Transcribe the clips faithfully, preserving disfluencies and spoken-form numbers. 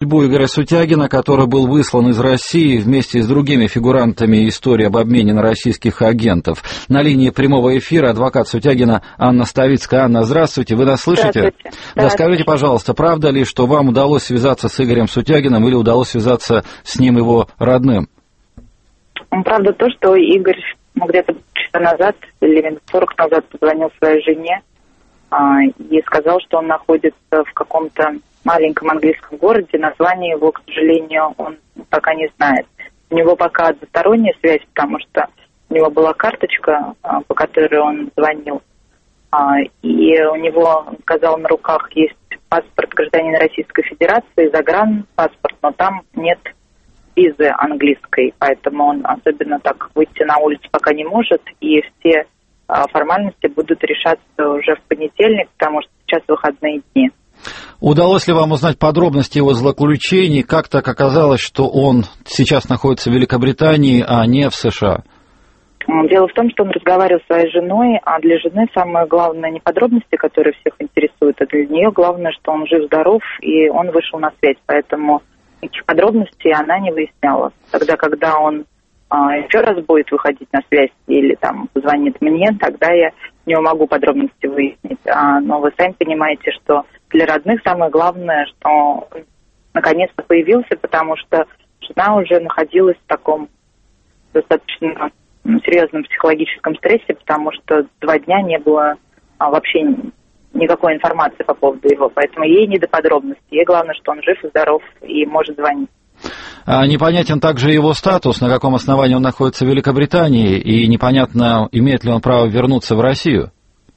судьбу Игоря Сутягина, который был выслан из России вместе с другими фигурантами истории об обмене на российских агентов. На линии прямого эфира адвокат Сутягина Анна Ставицкая. Анна, здравствуйте, вы нас слышите? Здравствуйте. Да, скажите, пожалуйста, правда ли, что вам удалось связаться с Игорем Сутягиным или удалось связаться с ним его родным? Правда то, что Игорь ну, где-то часа назад или минут сорок назад позвонил своей жене а, и сказал, что он находится в каком-то маленьком английском городе. Название его, к сожалению, он пока не знает. У него пока односторонняя связь, потому что у него была карточка, а, по которой он звонил. А, и у него, он сказал, на руках есть паспорт гражданина Российской Федерации, загранпаспорт, но там нет визы английской, поэтому он особенно так выйти на улицу пока не может, и все а, формальности будут решаться уже в понедельник, потому что сейчас выходные дни. Удалось ли вам узнать подробности его злоключений? Как так оказалось, что он сейчас находится в Великобритании, а не в США? Дело в том, что он разговаривал с своей женой, а для жены самое главное не подробности, которые всех интересуют, а для нее главное, что он жив-здоров, и он вышел на связь, поэтому никаких подробностей она не выясняла. Тогда, когда он а, еще раз будет выходить на связь или там позвонит мне, тогда я не могу подробности выяснить. А, но вы сами понимаете, что для родных самое главное, что он наконец-то появился, потому что жена уже находилась в таком достаточно серьезном психологическом стрессе, потому что два дня не было а, вообще никакой информации по поводу его, поэтому ей не до подробностей. Ей главное, что он жив и здоров и может звонить. А непонятен также его статус, на каком основании он находится в Великобритании, и непонятно, имеет ли он право вернуться в Россию.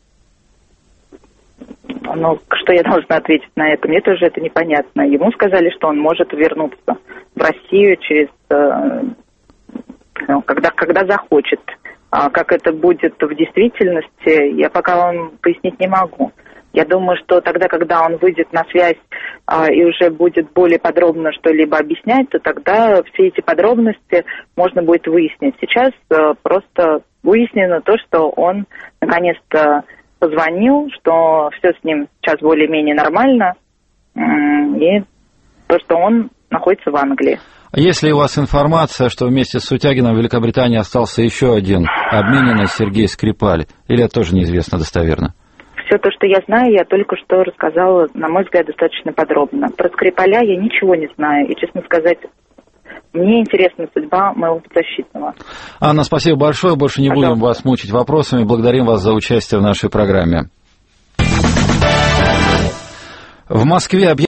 Ну, что я должна ответить на это? Мне тоже это непонятно. Ему сказали, что он может вернуться в Россию через, ну, когда, когда захочет. А как это будет в действительности, я пока вам пояснить не могу. Я думаю, что тогда, когда он выйдет на связь а, и уже будет более подробно что-либо объяснять, то тогда все эти подробности можно будет выяснить. Сейчас а, просто выяснено то, что он наконец-то позвонил, что все с ним сейчас более-менее нормально, и то, что он находится в Англии. Есть ли у вас информация, что вместе с Сутягиным в Великобритании остался еще один обмененный Сергей Скрипаль? Или это тоже неизвестно достоверно? Все то, что я знаю, я только что рассказала, на мой взгляд, достаточно подробно. Про Скрипаля я ничего не знаю. И, честно сказать, мне интересна судьба моего подзащитного. Анна, спасибо большое. Больше не Пожалуйста. Будем вас мучить вопросами. Благодарим вас за участие в нашей программе. В Москве